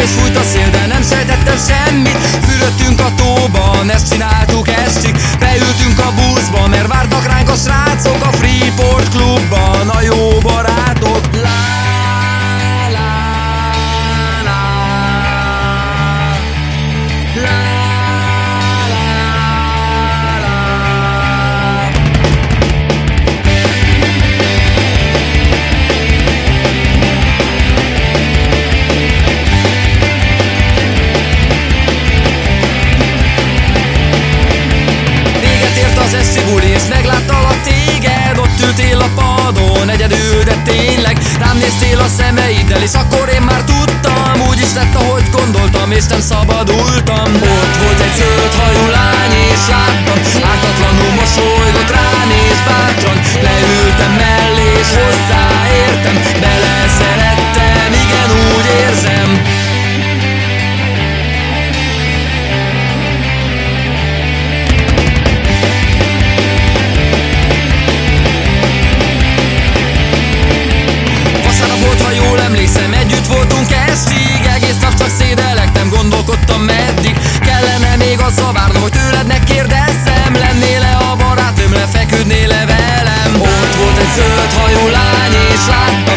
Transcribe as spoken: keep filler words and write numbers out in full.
és fújt a szél, de nem sejtettem semmit. Fürödtünk a tóban, ezt csináltuk estig. Beültünk a buszba, mert vártak ránk a srácok a Freeport klubban, a jó barátok. La, la, la, la. Az esti buli, és megláttalak téged. Ott ültél a padon, egyedül, de tényleg rám néztél a szemeiddel, és akkor én már tudtam, úgy is lett, ahogy gondoltam, és nem szabadultam. Ott volt egy zöld hajú lány, és láttam, ártatlanul mosolygott rám, és bátran leültem mellé, és hozzáértem, beleszerettem, igen, úgy érzem. Emlékszem, együtt voltunk estig, egész nap csak szédelektem, gondolkodtam meddig kellene még azzal várnom, hogy tőled megkérdezzem, lennél-e a barátnőm, lefeküdnél-e velem. Ott volt egy zöld hajú lány, és láttam,